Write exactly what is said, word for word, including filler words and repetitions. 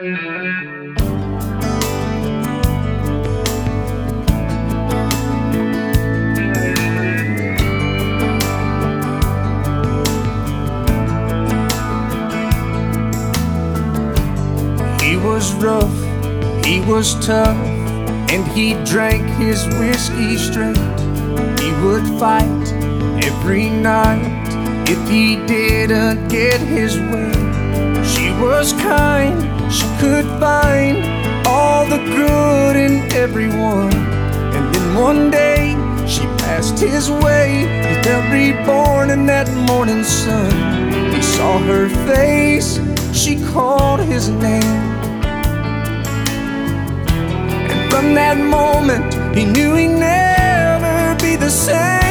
He was rough, he was tough, and he drank his whiskey straight. He would fight every night if he didn't get his way. She was kind, she could find all the good in everyone. And then one day she passed his way. He felt reborn in that morning sun. He saw her face, she called his name. And from that moment he knew he'd never be the same.